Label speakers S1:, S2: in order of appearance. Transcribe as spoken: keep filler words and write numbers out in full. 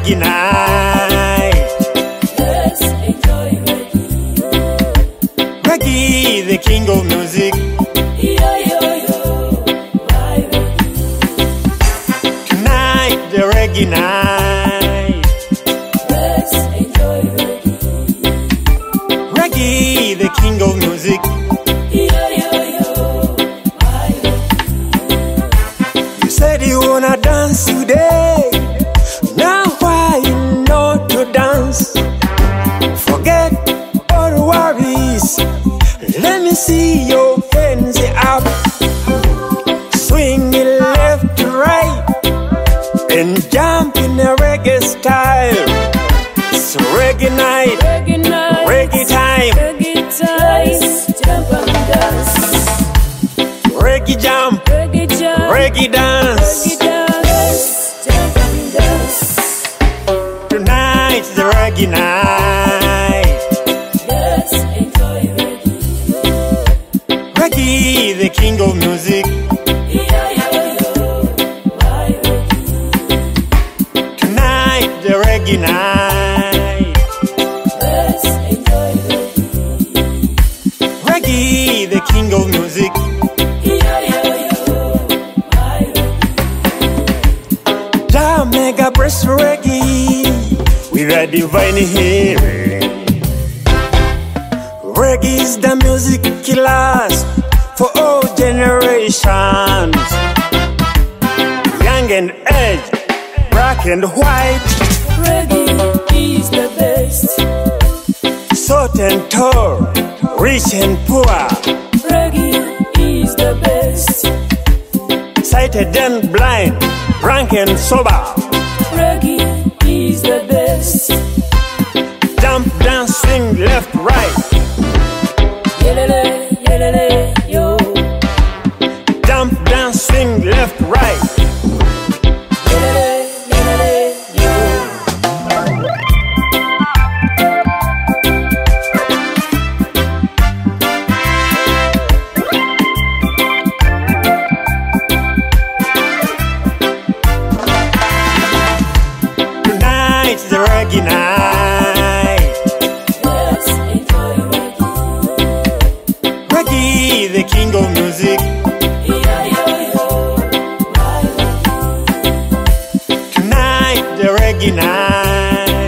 S1: reggae night.
S2: Let's enjoy reggae.
S1: Reggae, the king of music.
S2: Yo, yo, yo, my reggae.
S1: Tonight, the reggae night.
S2: Let's enjoy reggae.
S1: Reggae, the king of music.
S2: Yo, yo, yo, my reggae.
S1: You said you wanna dance today. Now why you know to dance? Forget all the worries. Let me see your hands up. Swing it left to right and jump in a reggae style. It's reggae night,
S2: Reggae night.
S1: reggae time,
S2: Reggae time. Jump and dance.
S1: reggae jump,
S2: Reggae jump.
S1: reggae dance.
S2: Reggae dance. Jump and dance.
S1: Tonight's the reggae night.
S2: Let's enjoy reggae.
S1: Reggae, the king of music.
S2: Yo, yo, yo, my reggae.
S1: Tonight, the reggae night.
S2: Let's enjoy reggae.
S1: Reggae, the king of music.
S2: Yo, yo, yo, my reggae.
S1: Jamaica press reggae with a divine hearing. Reggae is the music killers for all generations. Young and aged, black and white,
S2: Reggae is the best.
S1: short and tall, rich and poor,
S2: Reggae is the best.
S1: sighted and blind, drunk and sober.
S2: Reggae is the best.
S1: Jump, dance, swing, left, right.
S2: Yelele, yelele, yo.
S1: Jump, dance, swing, left, right.
S2: Yelele, yelele, yo.
S1: Tonight's the reggae night.
S2: Let's enjoy reggae.
S1: Reggae, the king of music.
S2: Yo, yo, yo, my reggae.
S1: Tonight, the reggae night.